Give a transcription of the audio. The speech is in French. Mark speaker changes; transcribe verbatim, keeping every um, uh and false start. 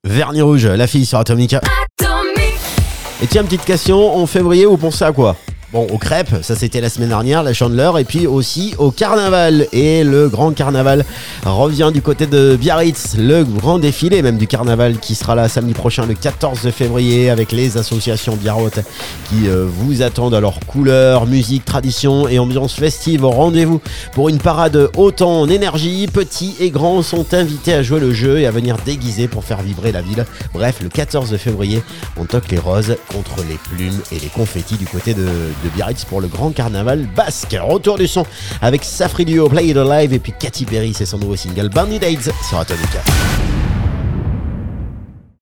Speaker 1: Vernis rouge, la fille sur Atomica. Et tiens, petite question, en février, vous pensez à quoi ? Bon, aux crêpes, ça c'était la semaine dernière, la Chandeleur, et puis aussi au carnaval. Et le grand carnaval revient du côté de Biarritz, le grand défilé même du carnaval qui sera là samedi prochain, le quatorze février, avec les associations biarrotes qui euh, vous attendent. Alors couleurs, musique, tradition et ambiance festive au rendez-vous pour une parade haute en énergie. Petits et grands sont invités à jouer le jeu et à venir déguiser pour faire vibrer la ville. Bref, le quatorze février, on toque les roses contre les plumes et les confettis du côté de de Biarritz pour le grand carnaval basque. Retour du son avec Safri Duo, Play It Alive, et puis Katy Perry, c'est son nouveau single Bandit Aids sur Atomica.